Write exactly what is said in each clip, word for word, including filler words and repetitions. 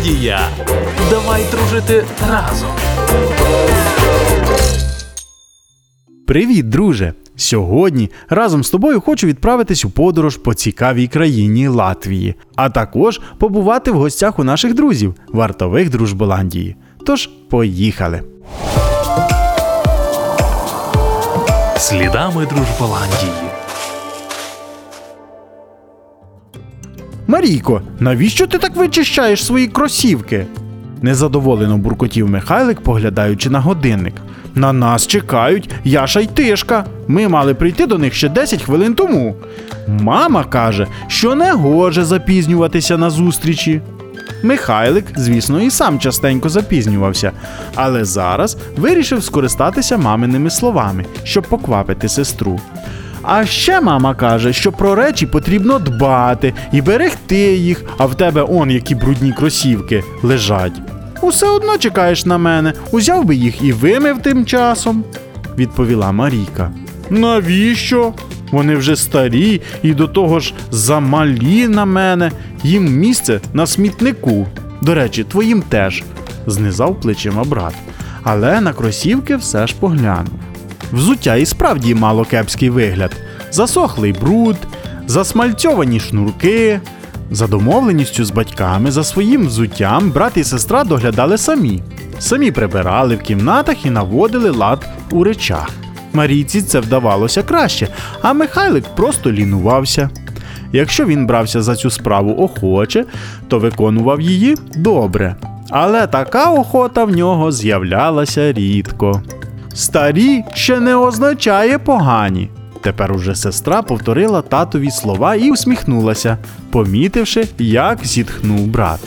Голландія. Давай дружити разом. Привіт, друже! Сьогодні разом з тобою хочу відправитись у подорож по цікавій країні Латвії, а також побувати в гостях у наших друзів, вартових Дружболандії. Тож, поїхали! Слідами Дружболандії. Марійко, навіщо ти так вичищаєш свої кросівки? Незадоволено буркотів Михайлик, поглядаючи на годинник. На нас чекають Яша й Тишка. Ми мали прийти до них ще десять хвилин тому. Мама каже, що не гоже запізнюватися на зустрічі. Михайлик, звісно, і сам частенько запізнювався, але зараз вирішив скористатися маминими словами, щоб поквапити сестру. А ще мама каже, що про речі потрібно дбати і берегти їх, а в тебе он які брудні кросівки лежать. Усе одно чекаєш на мене, узяв би їх і вимив тим часом, відповіла Марійка. Навіщо? Вони вже старі і до того ж замалі на мене, їм місце на смітнику. До речі, твоїм теж, знизав плечима брат, але на кросівки все ж поглянув. Взуття і справді мало кепський вигляд. Засохлий бруд, засмальцьовані шнурки. За домовленістю з батьками за своїм взуттям брат і сестра доглядали самі. Самі прибирали в кімнатах і наводили лад у речах. Марійці це вдавалося краще, а Михайлик просто лінувався. Якщо він брався за цю справу охоче, то виконував її добре. Але така охота в нього з'являлася рідко. Старі ще не означає погані. Тепер уже сестра повторила татові слова і усміхнулася, помітивши, як зітхнув брат.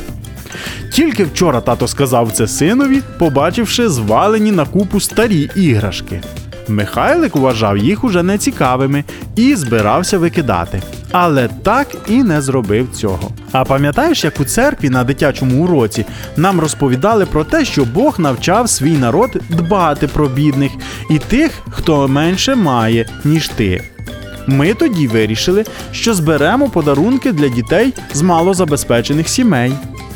Тільки вчора тато сказав це синові, побачивши звалені на купу старі іграшки. Михайлик вважав їх уже нецікавими і збирався викидати. Але так і не зробив цього. А пам'ятаєш, як у церкві на дитячому уроці нам розповідали про те, що Бог навчав свій народ дбати про бідних і тих, хто менше має, ніж ти? Ми тоді вирішили, що зберемо подарунки для дітей з малозабезпечених сімей.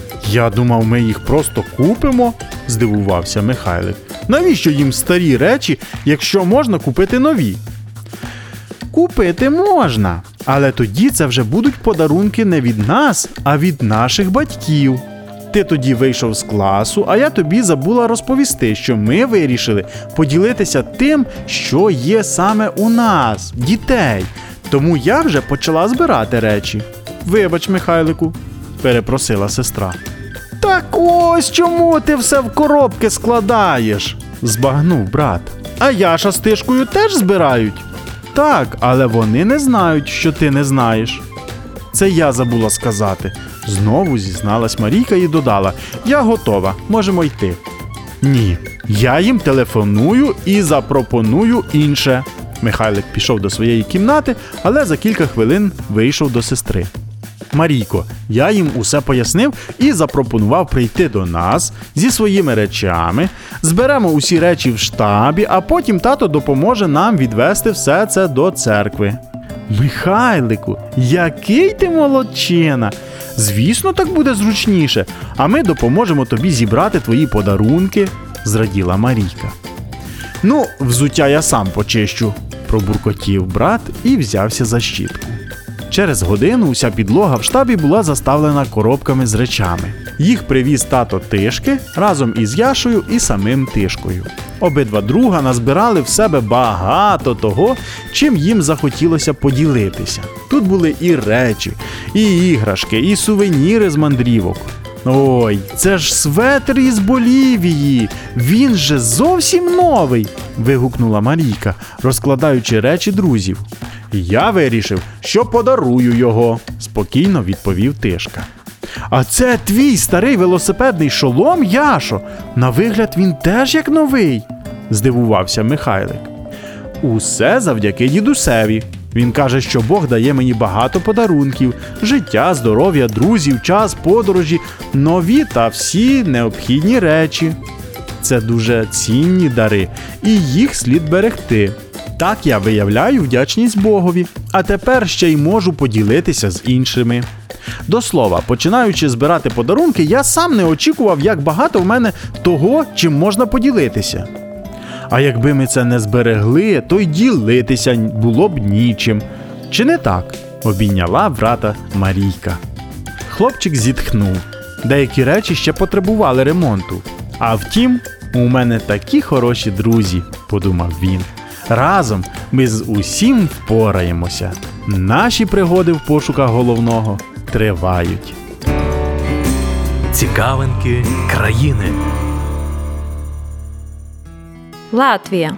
Я думав, ми їх просто купимо, здивувався Михайлик. Навіщо їм старі речі, якщо можна купити нові? Купити можна, але тоді це вже будуть подарунки не від нас, а від наших батьків. Ти тоді вийшов з класу, а я тобі забула розповісти, що ми вирішили поділитися тим, що є саме у нас, дітей. Тому я вже почала збирати речі. Вибач, Михайлику, перепросила сестра. Так ось чому ти все в коробки складаєш, збагнув брат. А Яша з Тишкою теж збирають? Так, але вони не знають, що ти не знаєш. Це я забула сказати. Знову зізналась Марійка і додала: я готова, можемо йти. Ні, я їм телефоную і запропоную інше. Михайлик пішов до своєї кімнати, але за кілька хвилин вийшов до сестри. Марійко, я їм усе пояснив і запропонував прийти до нас зі своїми речами, зберемо усі речі в штабі, а потім тато допоможе нам відвести все це до церкви. Михайлику, який ти молодчина! Звісно, так буде зручніше, а ми допоможемо тобі зібрати твої подарунки, зраділа Марійка. Ну, взуття я сам почищу, пробуркотів брат і взявся за щітку. Через годину уся підлога в штабі була заставлена коробками з речами. Їх привіз тато Тишки разом із Яшою і самим Тишкою. Обидва друга назбирали в себе багато того, чим їм захотілося поділитися. Тут були і речі, і іграшки, і сувеніри з мандрівок. Ой, це ж светр із Болівії, він же зовсім новий, вигукнула Марійка, розкладаючи речі друзів. Я вирішив, що подарую його, спокійно відповів Тишка. А це твій старий велосипедний шолом, Яшо? На вигляд він теж як новий, здивувався Михайлик. Усе завдяки дідусеві. Він каже, що Бог дає мені багато подарунків, життя, здоров'я, друзів, час, подорожі, нові та всі необхідні речі. Це дуже цінні дари, і їх слід берегти. Так я виявляю вдячність Богові, а тепер ще й можу поділитися з іншими. До слова, починаючи збирати подарунки, я сам не очікував, як багато в мене того, чим можна поділитися. А якби ми це не зберегли, то й ділитися було б нічим. Чи не так? Обійняла брата Марійка. Хлопчик зітхнув. Деякі речі ще потребували ремонту. А втім, у мене такі хороші друзі, подумав він. Разом ми з усім впораємося. Наші пригоди в пошуках головного тривають. Цікавинки країни. Латвія.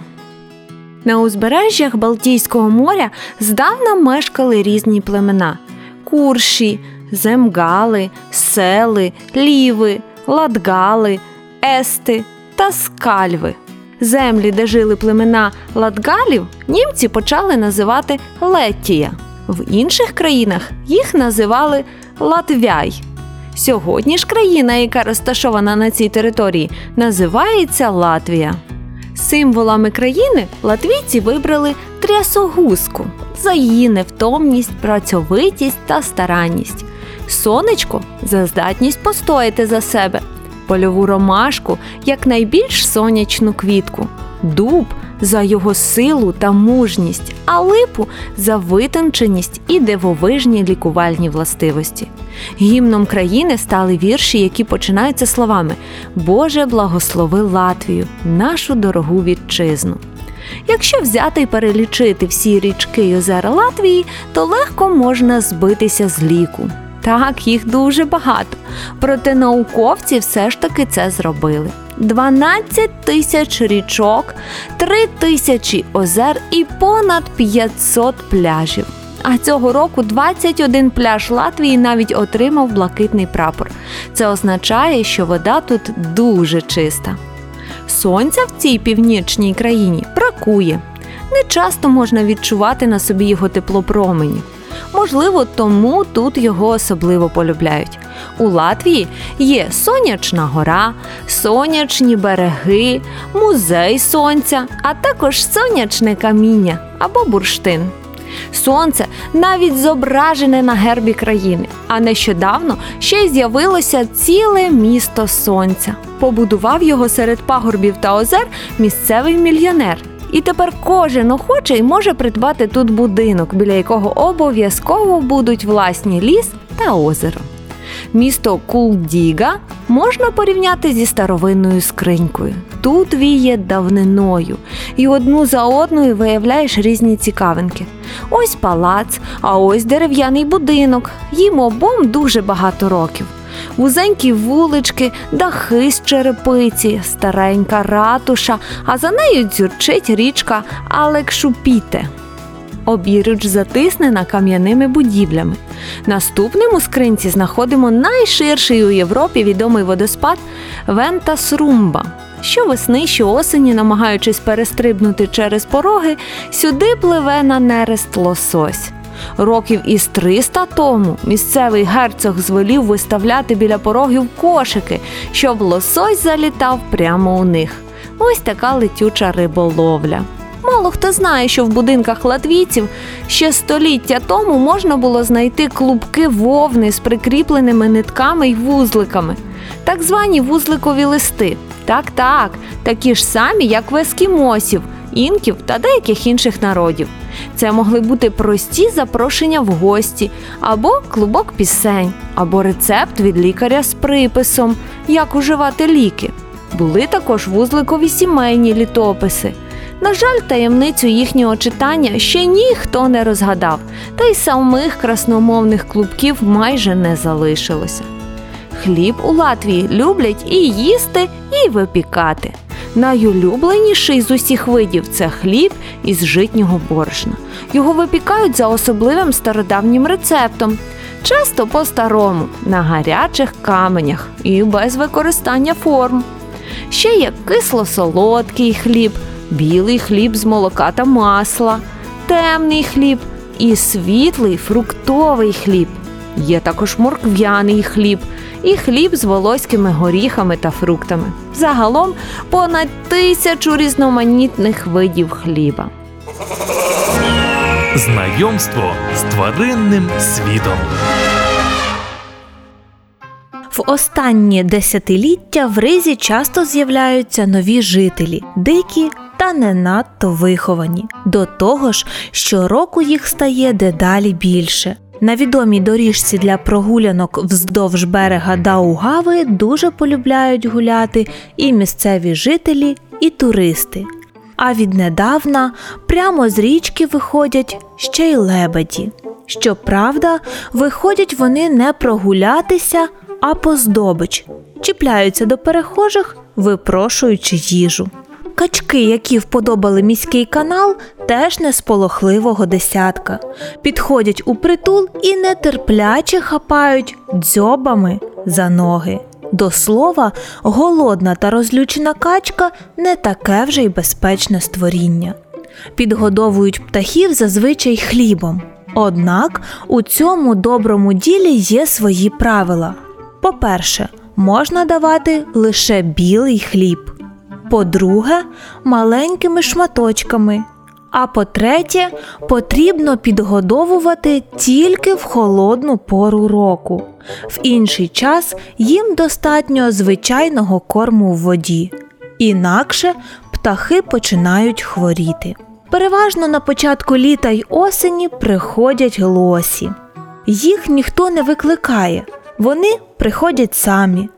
На узбережжях Балтійського моря здавна мешкали різні племена – курші, земгали, сели, ліви, латгали, ести та скальви. Землі, де жили племена латгалів, німці почали називати Леттія. В інших країнах їх називали Латвяй. Сьогодні ж країна, яка розташована на цій території, називається Латвія. Символами країни латвійці вибрали трясогузку за її невтомність, працьовитість та старанність, сонечко за здатність постояти за себе, польову ромашку як найбільш сонячну квітку, дуб за його силу та мужність, а липу за витонченість і дивовижні лікувальні властивості. Гімном країни стали вірші, які починаються словами «Боже, благослови Латвію, нашу дорогу вітчизну». Якщо взяти й перелічити всі річки й озера Латвії, то легко можна збитися з ліку. Так, їх дуже багато. Проте науковці все ж таки це зробили. дванадцять тисяч річок, три тисячі озер і понад п'ятсот пляжів. А цього року двадцять один пляж Латвії навіть отримав блакитний прапор. Це означає, що вода тут дуже чиста. Сонця в цій північній країні бракує. Не часто можна відчувати на собі його тепло променів. Можливо, тому тут його особливо полюбляють. У Латвії є Сонячна гора, сонячні береги, музей сонця, а також сонячне каміння або бурштин. Сонце навіть зображене на гербі країни, а нещодавно ще й з'явилося ціле місто сонця. Побудував його серед пагорбів та озер місцевий мільйонер. І тепер кожен охочий може придбати тут будинок, біля якого обов'язково будуть власні ліс та озеро. Місто Кулдіга можна порівняти зі старовинною скринькою. Тут віє давниною, і одну за одною виявляєш різні цікавинки. Ось палац, а ось дерев'яний будинок. Їм обом дуже багато років. Вузенькі вулички, дахи з черепиці, старенька ратуша, а за нею дзюрчить річка Алекшупіте. Обіруч затиснена кам'яними будівлями. Наступним у скринці знаходимо найширший у Європі відомий водоспад Вентасрумба. Щовесни, щоосені, намагаючись перестрибнути через пороги, сюди пливе на нерест лосось. Років із триста тому місцевий герцог звелів виставляти біля порогів кошики, щоб лосось залітав прямо у них. Ось така летюча риболовля. Мало хто знає, що в будинках латвійців ще століття тому можна було знайти клубки вовни з прикріпленими нитками й вузликами. Так звані вузликові листи. Так-так, такі ж самі, як в ескімосів, інків та деяких інших народів. Це могли бути прості запрошення в гості, або клубок пісень, або рецепт від лікаря з приписом, як уживати ліки. Були також вузликові сімейні літописи. На жаль, таємницю їхнього читання ще ніхто не розгадав, та й самих красномовних клубків майже не залишилося. Хліб у Латвії люблять і їсти, і випікати. Найулюбленіший з усіх видів – це хліб із житнього борошна. Його випікають за особливим стародавнім рецептом. Часто по-старому, на гарячих каменях і без використання форм. Ще є кисло-солодкий хліб, білий хліб з молока та масла, темний хліб і світлий фруктовий хліб. Є також морквяний хліб і хліб з волоськими горіхами та фруктами. Загалом понад тисячу різноманітних видів хліба. Знайомство з тваринним світом. В останні десятиліття в Ризі часто з'являються нові жителі, дикі та не надто виховані. До того ж, щороку їх стає дедалі більше. На відомій доріжці для прогулянок вздовж берега Даугави дуже полюбляють гуляти і місцеві жителі, і туристи. А віднедавна прямо з річки виходять ще й лебеді. Щоправда, виходять вони не прогулятися, а по здобич. Чіпляються до перехожих, випрошуючи їжу. Качки, які вподобали міський канал, теж не з полохливого десятка. Підходять у притул і нетерпляче хапають дзьобами за ноги. До слова, голодна та розлючена качка не таке вже й безпечне створіння. Підгодовують птахів зазвичай хлібом. Однак у цьому доброму ділі є свої правила. По-перше, можна давати лише білий хліб. По-друге, маленькими шматочками. А по-третє, потрібно підгодовувати тільки в холодну пору року. В інший час їм достатньо звичайного корму в воді. Інакше птахи починають хворіти. Переважно на початку літа й осені приходять лосі. Їх ніхто не викликає, вони приходять самі.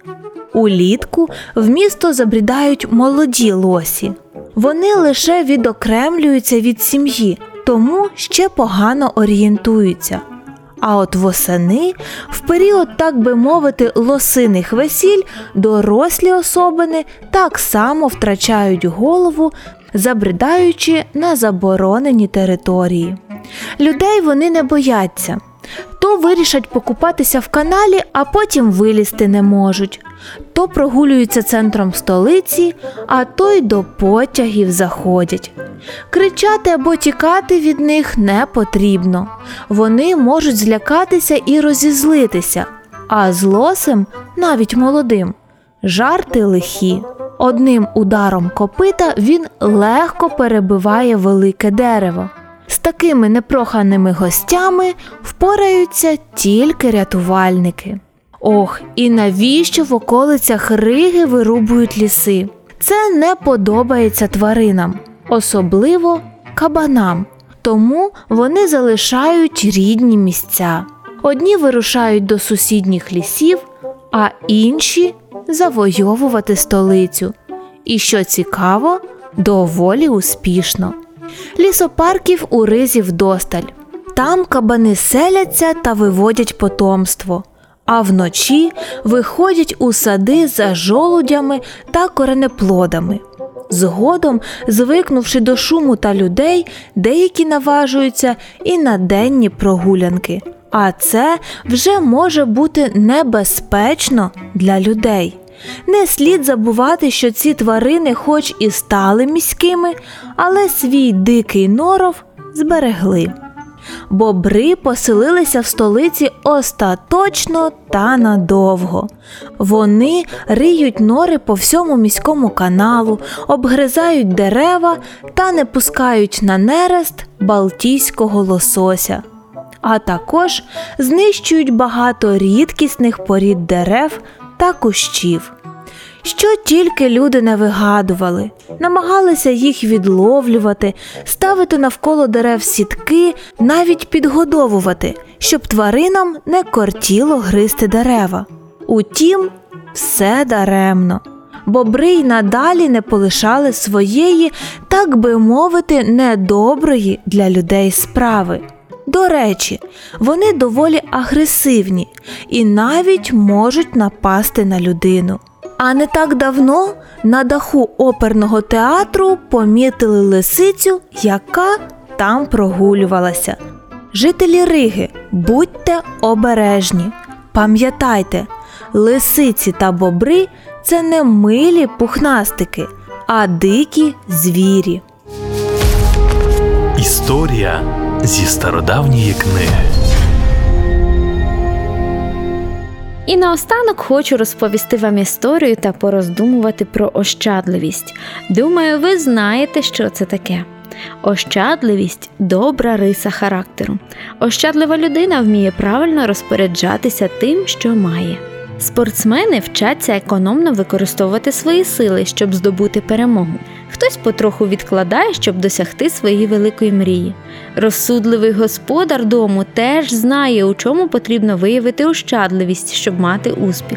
Улітку в місто забрідають молоді лосі. Вони лише відокремлюються від сім'ї, тому ще погано орієнтуються. А от восени, в період, так би мовити, лосиних весіль, дорослі особини так само втрачають голову, забридаючи на заборонені території. Людей вони не бояться. То вирішать покупатися в каналі, а потім вилізти не можуть. То прогулюються центром столиці, а то й до потягів заходять. Кричати або тікати від них не потрібно. Вони можуть злякатися і розізлитися, а з лосем, навіть молодим, жарти лихі. Одним ударом копита він легко перебиває велике дерево. З такими непроханими гостями впораються тільки рятувальники. Ох, і навіщо в околицях Риги вирубують ліси? Це не подобається тваринам, особливо кабанам. Тому вони залишають рідні місця. Одні вирушають до сусідніх лісів, а інші – завойовувати столицю. І, що цікаво, доволі успішно. Лісопарків у Ризі вдосталь. Там кабани селяться та виводять потомство, а вночі виходять у сади за жолудями та коренеплодами. Згодом, звикнувши до шуму та людей, деякі наважуються і на денні прогулянки. А це вже може бути небезпечно для людей. Не слід забувати, що ці тварини хоч і стали міськими, але свій дикий норов зберегли. Бобри поселилися в столиці остаточно та надовго. Вони риють нори по всьому міському каналу, обгризають дерева та не пускають на нерест балтійського лосося. А також знищують багато рідкісних порід дерев та кущів. Що тільки люди не вигадували, намагалися їх відловлювати, ставити навколо дерев сітки, навіть підгодовувати, щоб тваринам не кортіло гризти дерева. Утім, все даремно. Бобри й надалі не полишали своєї, так би мовити, недоброї для людей справи. До речі, вони доволі агресивні і навіть можуть напасти на людину. А не так давно на даху оперного театру помітили лисицю, яка там прогулювалася. Жителі Риги, будьте обережні. Пам'ятайте, лисиці та бобри – це не милі пухнастики, а дикі звірі. Історія зі стародавньої книги. І наостанок хочу розповісти вам історію та пороздумувати про ощадливість. Думаю, ви знаєте, що це таке. Ощадливість – добра риса характеру. Ощадлива людина вміє правильно розпоряджатися тим, що має. Спортсмени вчаться економно використовувати свої сили, щоб здобути перемогу. Хтось потроху відкладає, щоб досягти своєї великої мрії. Розсудливий господар дому теж знає, у чому потрібно виявити ощадливість, щоб мати успіх.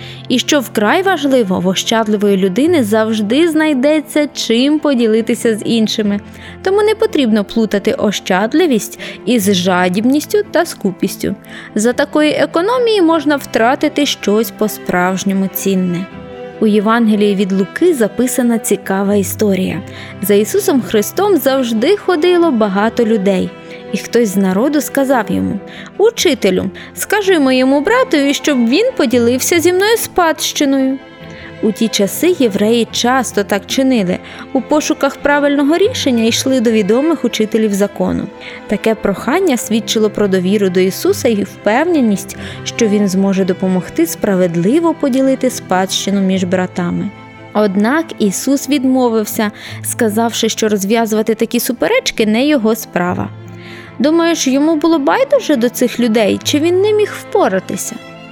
І що вкрай важливо, в ощадливої людини завжди знайдеться чим поділитися з іншими. Тому не потрібно плутати ощадливість із жадібністю та скупістю. За такої економії можна втратити щось по-справжньому цінне. У Євангелії від Луки записана цікава історія. За Ісусом Христом завжди ходило багато людей. І хтось з народу сказав йому: «Учителю, скажи моєму братові, щоб він поділився зі мною спадщиною». У ті часи євреї часто так чинили. У пошуках правильного рішення йшли до відомих учителів закону. Таке прохання свідчило про довіру до Ісуса і впевненість, що Він зможе допомогти справедливо поділити спадщину між братами. Однак Ісус відмовився, сказавши, що розв'язувати такі суперечки не його справа. Думаєш, йому було байдуже до цих людей, чи він не міг впоратися?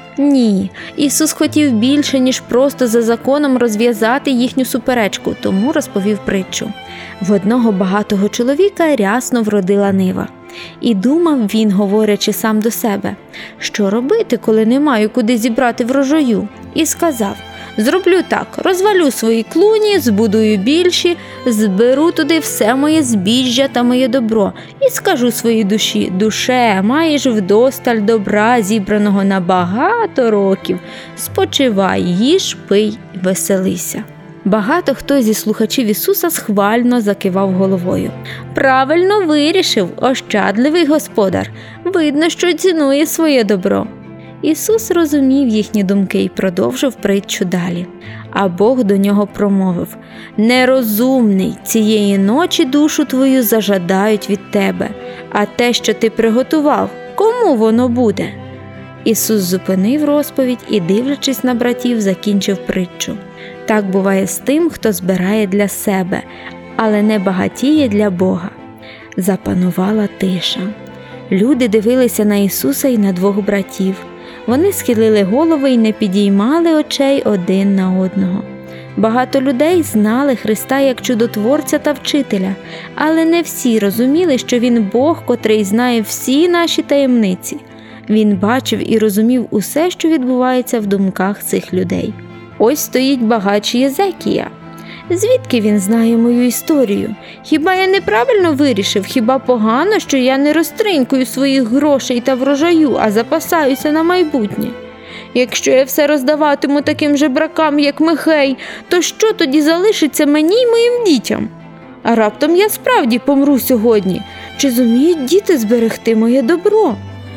Ні, Ісус хотів більше, ніж просто за законом розв'язати їхню суперечку, тому розповів притчу. В одного багатого чоловіка рясно вродила нива. І думав він, говорячи сам до себе: що робити, коли не маю куди зібрати врожаю? І сказав: зроблю так, розвалю свої клуні, збудую більші, зберу туди все моє збіжжя та моє добро і скажу своїй душі: душе, маєш вдосталь добра, зібраного на багато років, спочивай, їж, пий, веселися. Багато хто зі слухачів Ісуса схвально закивав головою. Правильно вирішив ощадливий господар. Видно, що цінує своє добро. Ісус розумів їхні думки і продовжив притчу далі. А Бог до нього промовив: «Нерозумний, цієї ночі душу твою зажадають від тебе, а те, що ти приготував, кому воно буде?» Ісус зупинив розповідь і, дивлячись на братів, закінчив притчу. Так буває з тим, хто збирає для себе, але не багатіє для Бога. Запанувала тиша. Люди дивилися на Ісуса і на двох братів. Вони схилили голови і не підіймали очей один на одного. Багато людей знали Христа як чудотворця та вчителя, але не всі розуміли, що Він Бог, котрий знає всі наші таємниці. Він бачив і розумів усе, що відбувається в думках цих людей. Ось стоїть багач Єзекія. Звідки він знає мою історію? Хіба я неправильно вирішив? Хіба погано, що я не розтринькую своїх грошей та врожаю, а запасаюся на майбутнє? Якщо я все роздаватиму таким же бракам, як Михей, то що тоді залишиться мені й моїм дітям? А раптом я справді помру сьогодні. Чи зуміють діти зберегти моє добро?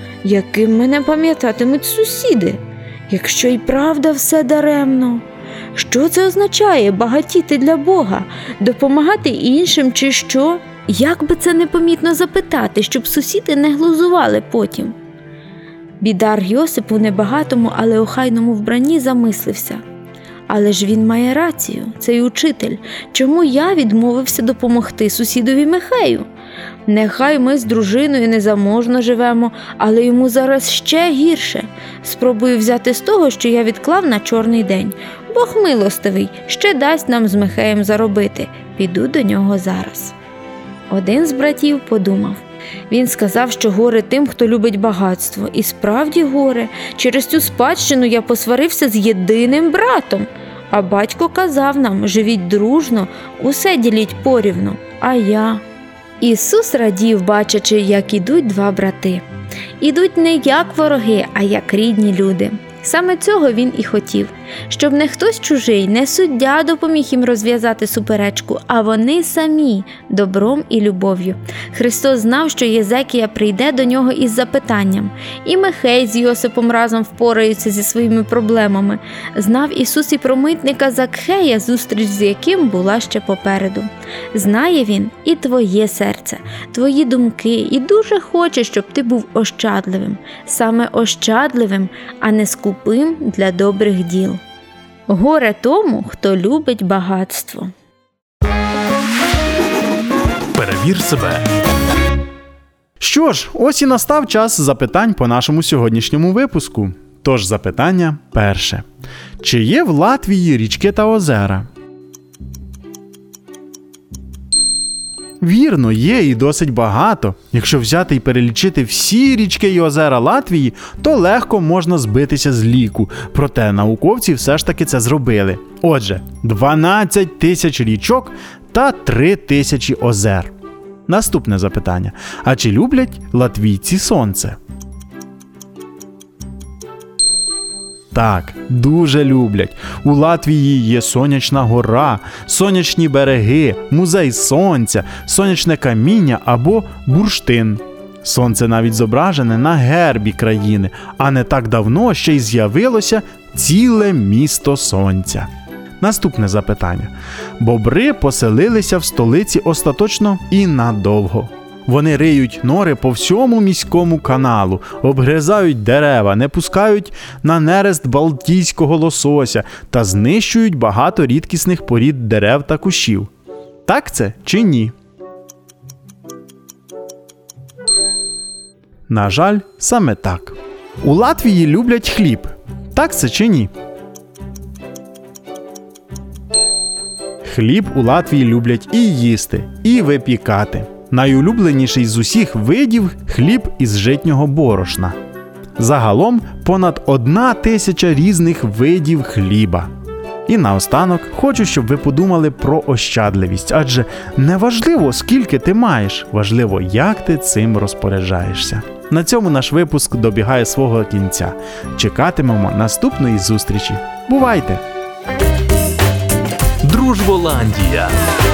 Яким мене пам'ятатимуть сусіди? Якщо й правда все даремно? Що це означає багатіти для Бога? Допомагати іншим чи що? Як би це непомітно запитати, щоб сусіди не глузували потім? Бідар Йосип у небагатому, але охайному вбранні замислився. Але ж він має рацію, цей учитель. Чому я відмовився допомогти сусідові Михею? Нехай ми з дружиною незаможно живемо, але йому зараз ще гірше. Спробую взяти з того, що я відклав на чорний день. Бог милостивий, ще дасть нам з Михеєм заробити. Піду до нього зараз. Один з братів подумав. Він сказав, що горе тим, хто любить багатство. І справді горе. Через цю спадщину я посварився з єдиним братом. А батько казав нам: живіть дружно, усе діліть порівну. А я... Ісус радів, бачачи, як ідуть два брати. Ідуть не як вороги, а як рідні люди. Саме цього він і хотів, щоб не хтось чужий, не суддя допоміг їм розв'язати суперечку, а вони самі, добром і любов'ю. Христос знав, що Єзекія прийде до нього із запитанням, і Михей з Йосипом разом впораються зі своїми проблемами. Знав Ісус і про митника Закхея, зустріч з яким була ще попереду. Знає він і твоє серце, твої думки, і дуже хоче, щоб ти був ощадливим, саме ощадливим, а не скупим для добрих діл. Горе тому, хто любить багатство. Перевір себе. Що ж, ось і настав час запитань по нашому сьогоднішньому випуску. Тож запитання перше. Чи є в Латвії річки та озера? Вірно, є і досить багато. Якщо взяти і перелічити всі річки і озера Латвії, то легко можна збитися з ліку. Проте науковці все ж таки це зробили. Отже, дванадцять тисяч річок та три тисячі озер. Наступне запитання. А чи люблять латвійці сонце? Так, дуже люблять. У Латвії є сонячна гора, сонячні береги, музей сонця, сонячне каміння або бурштин. Сонце навіть зображене на гербі країни, а не так давно ще й з'явилося ціле місто сонця. Наступне запитання. Бобри поселилися в столиці остаточно і надовго. Вони риють нори по всьому міському каналу, обгризають дерева, не пускають на нерест балтійського лосося та знищують багато рідкісних порід дерев та кущів. Так це чи ні? На жаль, саме так. У Латвії люблять хліб. Так це чи ні? Хліб у Латвії люблять і їсти, і випікати. Найулюбленіший з усіх видів – хліб із житнього борошна. Загалом понад одна тисяча різних видів хліба. І наостанок хочу, щоб ви подумали про ощадливість, адже не важливо, скільки ти маєш, важливо, як ти цим розпоряджаєшся. На цьому наш випуск добігає свого кінця. Чекатимемо наступної зустрічі. Бувайте! Дружболандія.